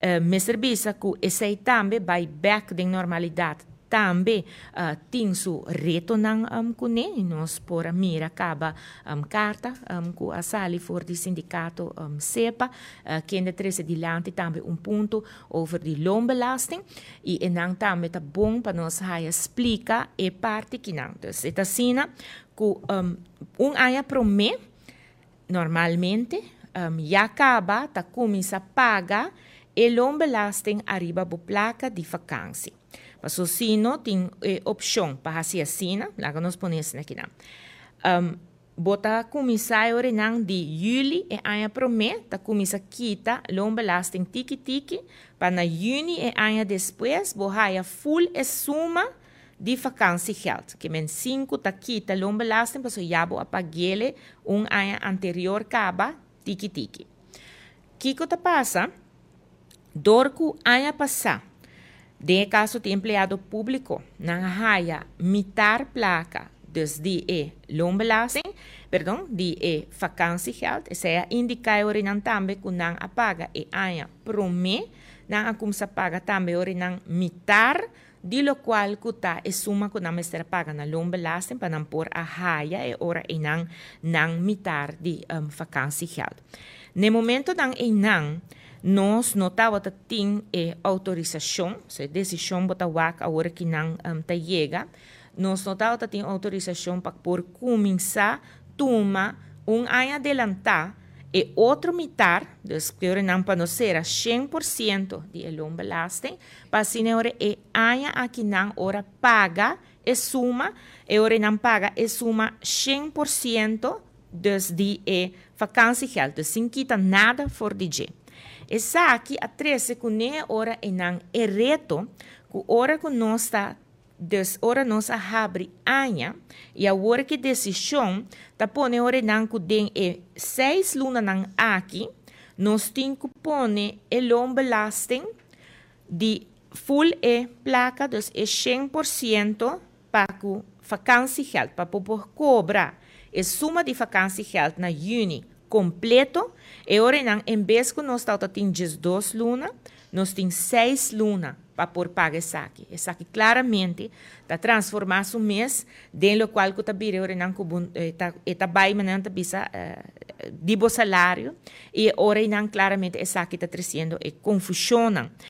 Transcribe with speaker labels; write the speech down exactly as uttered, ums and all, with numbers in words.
Speaker 1: uh, me servisa que esse também vai back de normalidade. Também uh, tem su reto nang um, kune, nós por a mira acaba um, carta um, que a sali for di sindicato um, SEPA, uh, que ainda treze dilante também um ponto over di loonbelasting e enang também tá bom para nós aí explica e parte que não. Então, esta sina que um, um ano pro mês normalmente um, já acaba tá começa a pagar e loonbelasting arriba bo placa de vacância. Mas o sino tem eh, opção para fazer assim, lá que nós ponemos aqui. Um, bota comissário renang de juli e ano pro mês, tá começa a quitar loonbelasting tiki-tiki, para na junho e ano depois, bohaia full e suma de vacância geld. Que men cinco tá quita loonbelasting, para so jabo a paguele um ano anterior caba tiki-tiki. Kiko tá passa, dorco ano passar, de caso de empleado público, não haya mitar placa desde e loonbelasting, perdão, de e vacância geld, isso é indicar ori não também que não apaga e aya pro mês, não começa a pagar também ori não mitar, de lo qual que tá e suma que não está paga na loonbelasting para não pôr a haya e ora e não não mitar de um, vacância geld. No momento não e não nós notava que tem eh, autorização, se decisão bota wak a hora que não um, tá chega, nós notava que tem autorização para por começar a tomar um ano adelantar e outro mitar, dus que não para nós ser cem por cento de loonbelasting, para assim hora e ano aqui não hora paga e suma, e hora não paga e suma cem por cento desde e vacância geld, dus sem quitar nada for D J. Essa aqui a treze que nem hora e não é reto, que hora que nós está, des hora nós abre anha e a hora que decisão tá pone hora não que den é seis luna não aqui, nós tem que pone e loonbelasting de full e placa, dus é cem por cento para que vacância geld, para poder cobrar e suma de vacância geld na junho completo, e ora não, em vez que nós temos dois lunas, nós temos seis lunas para por pagar essa aqui. Essa aqui claramente está transformando o mês, de lo qual que está bem, ora não, está bem, mas não está bisa de salário, e ora não, claramente essa aqui está trazendo e confusão.